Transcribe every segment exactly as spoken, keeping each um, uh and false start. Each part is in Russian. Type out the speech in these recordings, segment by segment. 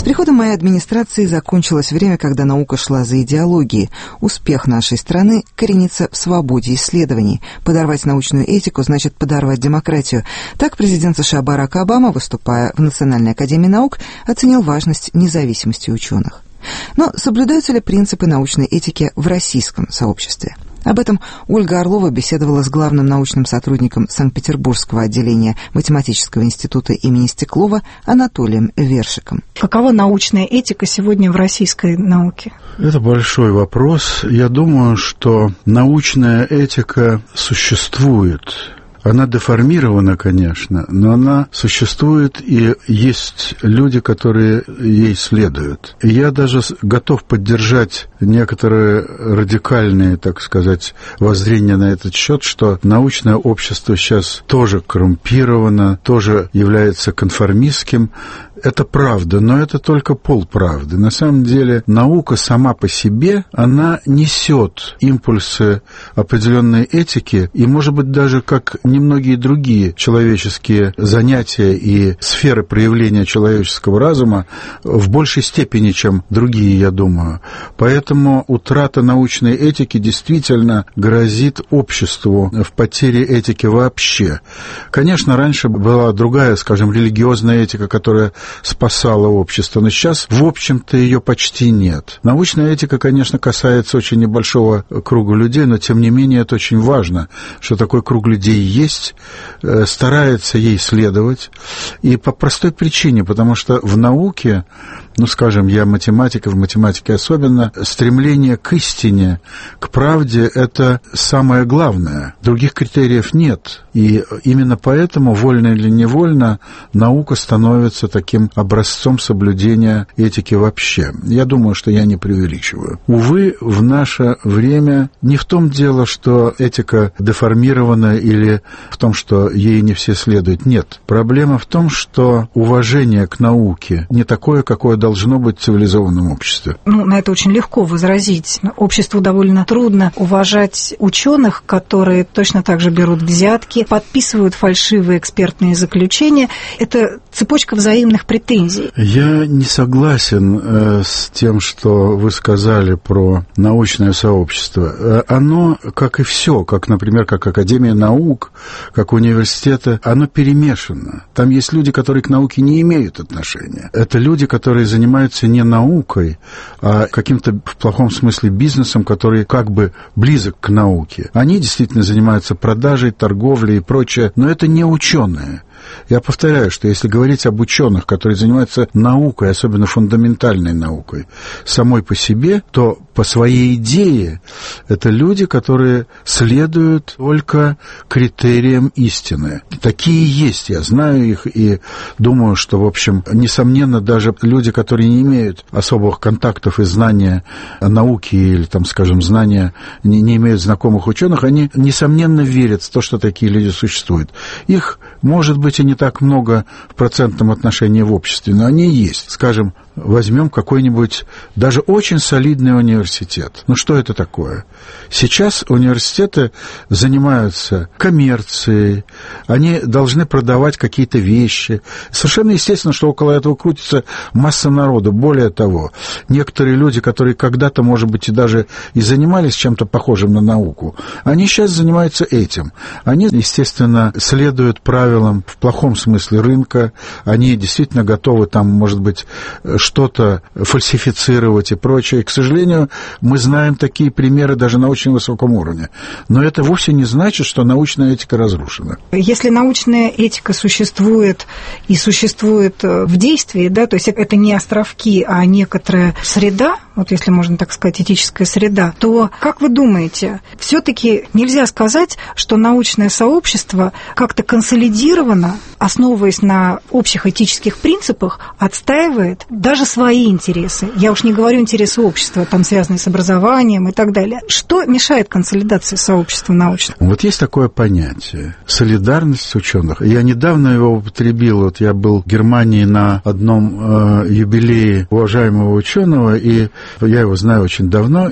С приходом моей администрации закончилось время, когда наука шла за идеологией. Успех нашей страны коренится в свободе исследований. Подорвать научную этику значит подорвать демократию. Так президент США Барак Обама, выступая в Национальной академии наук, оценил важность независимости ученых. Но соблюдаются ли принципы научной этики в российском сообществе? Об этом Ольга Орлова беседовала с главным научным сотрудником Санкт-Петербургского отделения Математического института имени Стеклова Анатолием Вершиком. Какова научная этика сегодня в российской науке? Это большой вопрос. Я думаю, что научная этика существует. Она деформирована, конечно, но она существует, и есть люди, которые ей следуют. И я даже готов поддержать некоторые радикальные, так сказать, воззрения на этот счет, что научное общество сейчас тоже коррумпировано, тоже является конформистским. Это правда, но это только полправды. На самом деле наука сама по себе, она несет импульсы определенной этики, и, может быть, даже как немногие другие человеческие занятия и сферы проявления человеческого разума, в большей степени, чем другие, я думаю. Поэтому утрата научной этики действительно грозит обществу в потере этики вообще. Конечно, раньше была другая, скажем, религиозная этика, которая спасала общество, но сейчас, в общем-то, ее почти нет. Научная этика, конечно, касается очень небольшого круга людей, но, тем не менее, это очень важно, что такой круг людей есть, старается ей следовать, и по простой причине, потому что в науке, ну, скажем, я математик, и в математике особенно, стремление к истине, к правде – это самое главное. Других критериев нет. И именно поэтому, вольно или невольно, наука становится таким образцом соблюдения этики вообще. Я думаю, что я не преувеличиваю. Увы, в наше время не в том дело, что этика деформирована или в том, что ей не все следуют. Нет. Проблема в том, что уважение к науке не такое, какое должно быть в цивилизованном обществе. Ну, на это очень легко возразить. Обществу довольно трудно уважать ученых, которые точно так же берут взятки, подписывают фальшивые экспертные заключения. Это цепочка взаимных претензий. Я не согласен э, с тем, что вы сказали про научное сообщество. Оно, как и все, как, например, как Академия наук, как университеты, оно перемешано. Там есть люди, которые к науке не имеют отношения. Это люди, которые занимаются не наукой, а каким-то, в плохом смысле, бизнесом, который как бы близок к науке. Они действительно занимаются продажей, торговлей и прочее, но это не ученые. Я повторяю, что если говорить об ученых, которые занимаются наукой, особенно фундаментальной наукой, самой по себе, то по своей идее это люди, которые следуют только критериям истины. Такие есть, я знаю их, и думаю, что, в общем, несомненно, даже люди, которые не имеют особых контактов и знания науки или, там, скажем, знания, не, не имеют знакомых ученых, они, несомненно, верят в то, что такие люди существуют. Их, может быть, и не так много в процентном отношении в обществе, но они есть. Скажем, возьмем какой-нибудь даже очень солидный университет. Ну, что это такое? Сейчас университеты занимаются коммерцией, они должны продавать какие-то вещи. Совершенно естественно, что около этого крутится масса народу. Более того, некоторые люди, которые когда-то, может быть, и даже и занимались чем-то похожим на науку, они сейчас занимаются этим. Они, естественно, следуют правилам в плохом смысле рынка, они действительно готовы там, может быть, что-то фальсифицировать и прочее. И, к сожалению, мы знаем такие примеры даже на очень высоком уровне. Но это вовсе не значит, что научная этика разрушена. Если научная этика существует и существует в действии, да, то есть это не островки, а некоторая среда, вот если можно так сказать, этическая среда, то, как вы думаете, все-таки нельзя сказать, что научное сообщество как-то консолидировано, основываясь на общих этических принципах, отстаивает даже свои интересы. Я уж не говорю интересы общества, там связанные с образованием и так далее. Что мешает консолидации сообщества научного? Вот есть такое понятие – солидарность ученых. Я недавно его употребил. Вот я был в Германии на одном э, юбилее уважаемого ученого, и я его знаю очень давно,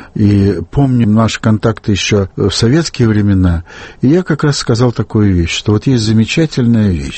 и помню наши контакты еще в советские времена. И я как раз сказал такую вещь, что вот есть замечательная вещь.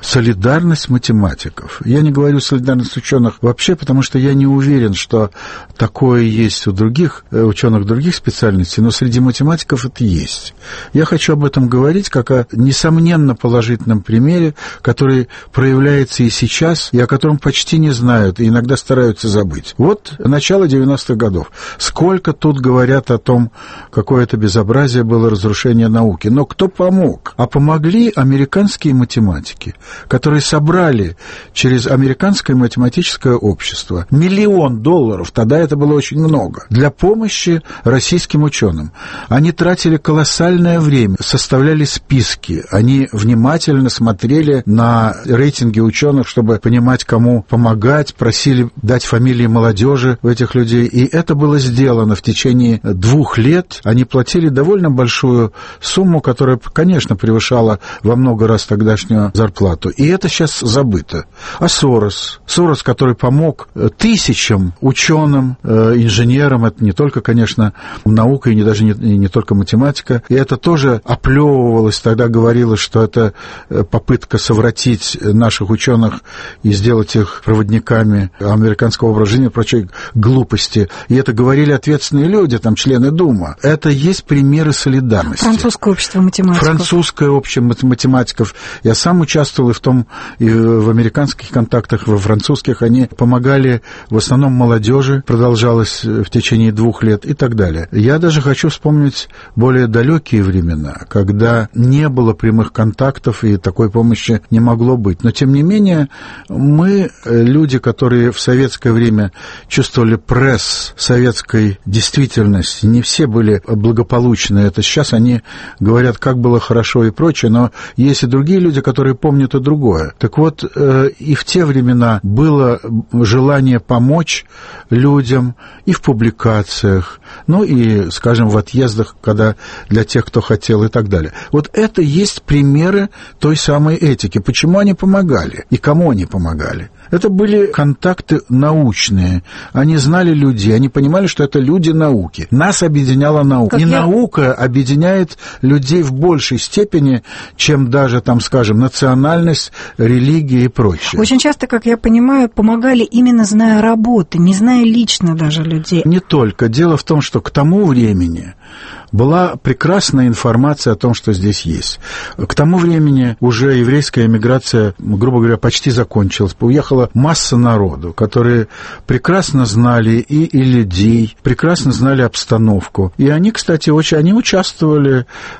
солидарность математиков. Я не говорю солидарность ученых вообще, потому что я не уверен, что такое есть у других ученых других специальностей, но среди математиков это есть. Я хочу об этом говорить как о несомненно положительном примере, который проявляется и сейчас, и о котором почти не знают, и иногда стараются забыть. Вот начало девяностых годов. Сколько тут говорят о том, какое это безобразие было, разрушение науки. Но кто помог? А помогли американские математики, которые собрали через Американское математическое общество миллион долларов, тогда это было очень много, для помощи российским ученым. Они тратили колоссальное время, составляли списки, они внимательно смотрели на рейтинги ученых, чтобы понимать, кому помогать, просили дать фамилии молодежи у этих людей, и это было сделано в течение двух лет. Они платили довольно большую сумму, которая, конечно, превышала во много раз тогдашнюю зарплату, и это сейчас забыто. А Сорос, Сорос, который помог тысячам ученым, инженерам, это не только, конечно, наука и не, даже не, не только математика, и это тоже оплевывалось, тогда говорилось, что это попытка совратить наших ученых и сделать их проводниками американского образа жизни и прочей глупости. И это говорили ответственные люди, там, члены Дума. Это есть примеры солидарности. Французское общество математиков. Французское общество математиков. Я сам участвовал и в том, и в американских контактах, во французских. Они помогали в основном молодежи, продолжалось в течение двух лет и так далее. Я даже хочу вспомнить более далекие времена, когда не было прямых контактов и такой помощи не могло быть. Но, тем не менее, мы, люди, которые в советское время чувствовали пресс советской действительности, не все были благополучны. Это сейчас они говорят, как было хорошо и прочее, но есть и другие люди, которые помнят и другое. Так вот, и в те времена было желание помочь людям и в публикациях, ну и, скажем, в отъездах, когда для тех, кто хотел, и так далее. Вот это есть примеры той самой этики. Почему они помогали и кому они помогали? Это были контакты научные. Они знали людей, они понимали, что это люди науки. Нас объединяла наука. Как и я... наука объединяет людей в большей степени, чем даже, там, скажем, национальность, религия и прочее. Очень часто, как я понимаю, помогали именно зная работы, не зная лично даже людей. Не только. Дело в том, что к тому времени была прекрасная информация о том, что здесь есть. К тому времени уже еврейская эмиграция, грубо говоря, почти закончилась. Уехала масса народу, которые прекрасно знали и, и людей, прекрасно знали обстановку. И они, кстати, очень, они участвовали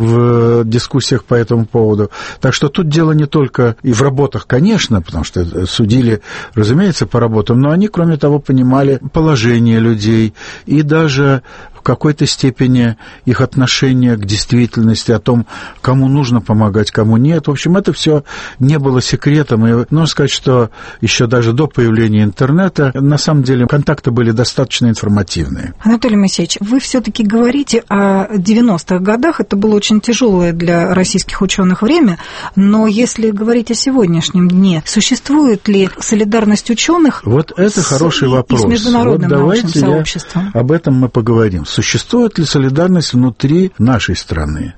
в дискуссиях по этому поводу. Так что тут дело не только и в работах, конечно, потому что судили, разумеется, по работам, но они, кроме того, понимали положение людей и даже в какой-то степени их отношение к действительности, о том, кому нужно помогать, кому нет. В общем, это все не было секретом. И нужно сказать, что еще даже до появления интернета, на самом деле, контакты были достаточно информативные. Анатолий Моисеевич, вы все-таки говорите о девяностых годах. Это было очень тяжелое для российских ученых время. Но если говорить о сегодняшнем дне, существует ли солидарность ученых? Вот это с, хороший вопрос. И с международным вот научным сообществом? Об этом мы поговорим. Существует ли солидарность внутри нашей страны?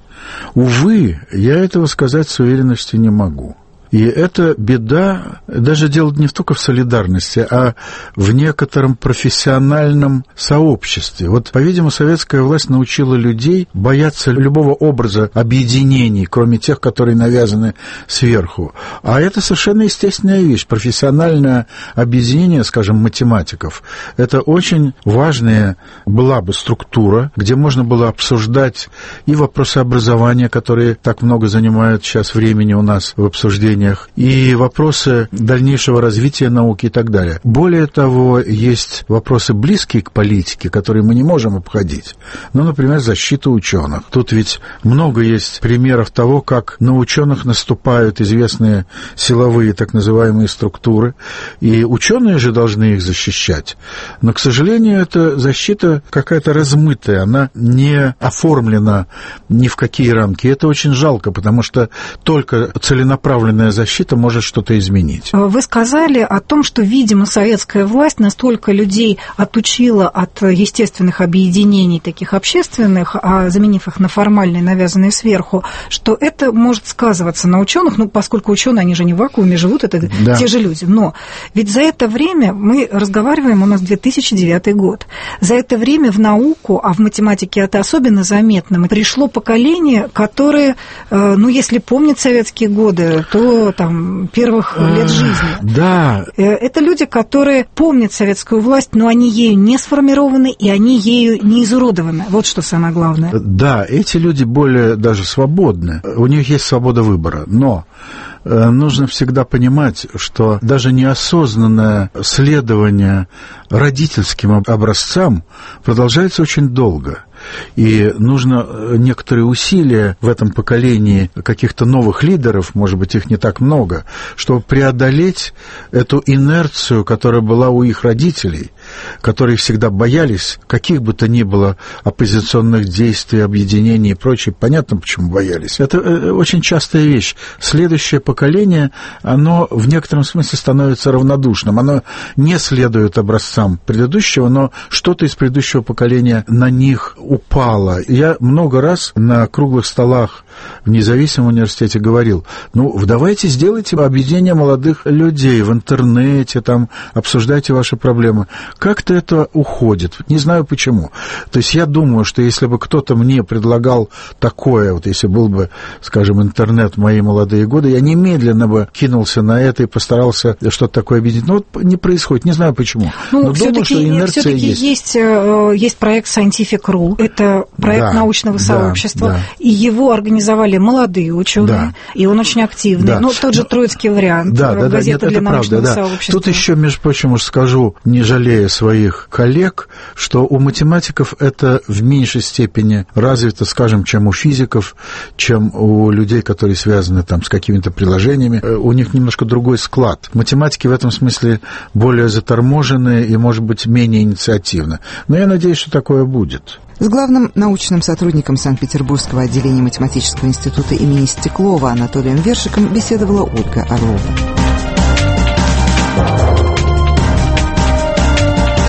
Увы, я этого сказать с уверенностью не могу. И это беда, даже дело не только в солидарности, а в некотором профессиональном сообществе. Вот, по-видимому, советская власть научила людей бояться любого образа объединений, кроме тех, которые навязаны сверху. А это совершенно естественная вещь. Профессиональное объединение, скажем, математиков, это очень важная была бы структура, где можно было обсуждать и вопросы образования, которые так много занимают сейчас времени у нас в обсуждении, и вопросы дальнейшего развития науки и так далее. Более того, есть вопросы близкие к политике, которые мы не можем обходить. Ну, например, защита ученых. Тут ведь много есть примеров того, как на ученых наступают известные силовые так называемые структуры, и ученые же должны их защищать. Но, к сожалению, эта защита какая-то размытая, она не оформлена ни в какие рамки. И это очень жалко, потому что только целенаправленная государственная защита может что-то изменить. Вы сказали о том, что, видимо, советская власть настолько людей отучила от естественных объединений таких общественных, а заменив их на формальные, навязанные сверху, что это может сказываться на ученых, ну, поскольку ученые, они же не в вакууме живут, это да. те же люди. Но ведь за это время, мы разговариваем, у нас две тысячи девятый год, за это время в науку, а в математике это особенно заметно, пришло поколение, которое, ну, если помнит советские годы, то там первых лет жизни. Да. Это люди, которые помнят советскую власть, но они ею не сформированы, и они ею не изуродованы. Вот что самое главное. Да, эти люди более даже свободны. У них есть свобода выбора, но нужно всегда понимать, что даже неосознанное следование родительским образцам продолжается очень долго. И нужно некоторые усилия в этом поколении каких-то новых лидеров, может быть, их не так много, чтобы преодолеть эту инерцию, которая была у их родителей, которые всегда боялись каких бы то ни было оппозиционных действий, объединений и прочее. Понятно, почему боялись. Это очень частая вещь. Следующее поколение, оно в некотором смысле становится равнодушным. Оно не следует образцам предыдущего, но что-то из предыдущего поколения на них упало. Я много раз на круглых столах в независимом университете говорил, ну, давайте сделайте объединение молодых людей в интернете, там, обсуждайте ваши проблемы. Как-то это уходит. Не знаю почему. То есть я думаю, что если бы кто-то мне предлагал такое, вот если был бы, скажем, интернет в мои молодые годы, я немедленно бы кинулся на это и постарался что-то такое объединить. Но вот не происходит. Не знаю почему. Ну, но думаю, что инерция есть. Есть, есть проект Scientific эр ю. Это проект да, научного сообщества. Да. И его организовали молодые ученые. Да. И он очень активный. Да. Ну, тот же Троицкий вариант. Да, да, да, газета нет, для это научного правда, да. сообщества. Тут еще, между прочим, уж скажу, не жалея своих коллег, что у математиков это в меньшей степени развито, скажем, чем у физиков, чем у людей, которые связаны там с какими-то приложениями. У них немножко другой склад. Математики в этом смысле более заторможенные и, может быть, менее инициативны. Но я надеюсь, что такое будет. С главным научным сотрудником Санкт-Петербургского отделения математического института имени Стеклова Анатолием Вершиком беседовала Ольга Орлова.